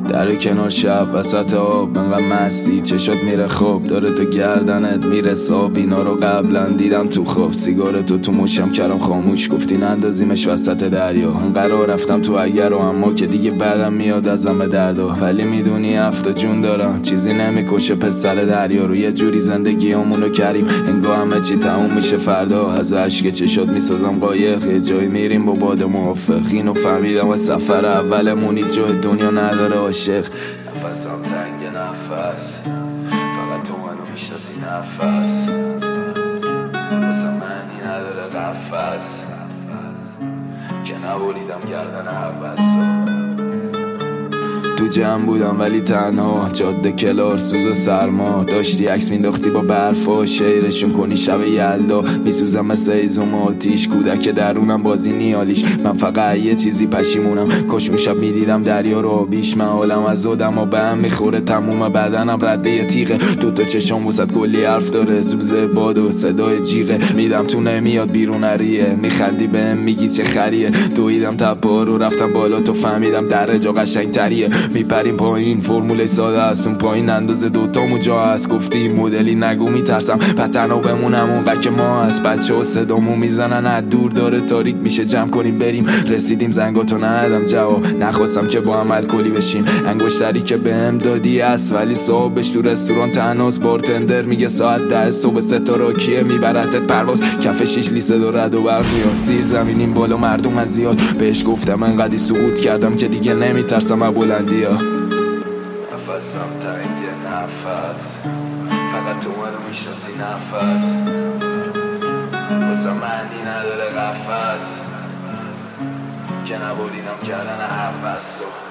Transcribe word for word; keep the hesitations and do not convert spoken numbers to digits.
در کنار شب وسط آب انقدر مستی چشات میره خوب داره تو گردنت میرسه آب. اینا رو قبلا دیدم تو خواب، سیگارتو تو مشم کردم خاموش، گفتی نندازیمش وسط دریا. اون قرار رفتم تو اگر و اما که دیگه بعدم میاد ازم به دردا. ولی میدونی هفته جون دارم چیزی نمیکشه پسر دریا رو. یه جوری زندگیامونو کریم انگار همه چی تموم میشه فردا. از عشق چشات میسازم قایق، یه جایی میریم با باد موافق. اینو فهمیدم از سفر اولمونی جای دنیا نداره عاشق. نفسم تنگ نفس فقط تو منو میشناسی نفس واسه معنی نداره قفس که نبریدم گردن حوث. تو جمع بودم ولی تنها، جاده کلار سوز و سرما. داشتی عکس مینداختی با برفا، شیرشون کنی شب یلدا. میسوزم مثل ایزوم آتیش، کودک درونم بازی نیالیش. من فقط یه چیزی پشیمونم، کاش اون شب میدیدم دریا رو بیش. من حالم از آدم و به هم میخوره، تموم بدنم رده یه تیغه. دوتا چشام وسط کلی حرف داره، سوزه باد و صدای جیغه. میدم تو نمیاد بیرون نریه، میخندی بهم میگی چه خریه. دویدم تپا رو رفتم بالا، تو فهمیدم در جا قشنگ تریه. میپریم پایین فرمول ساده است، اون پایین اندازه دوتامو جا هست. گفتی مدلی نگو میترسم پتنو بمونم اون که ما هست. بچه ها صدامو میزنن از دور داره تاریک میشه، جمع کنیم بریم. رسیدیم زنگاتو ندادم جواب، نخواستم که با هم الکلی بشیم. انگشتری که بهم دادی است ولی صاحبش تو رستوران تنهاست. بارتندر میگه ساعت ده صبح ستاره کیه میبرتت پرواز. کف شیش لیسه دو رد و برق میاد، زیر زمینیم بالا مردم از زیاد. بهش گفتم انقدی سقوط کردم که دیگه نمیترسم از بلندی ها. نفسم تنگ نفس فقط تو منو میشناسی نفس واسه معنی نداره قفس که نبریدم کردن حوث.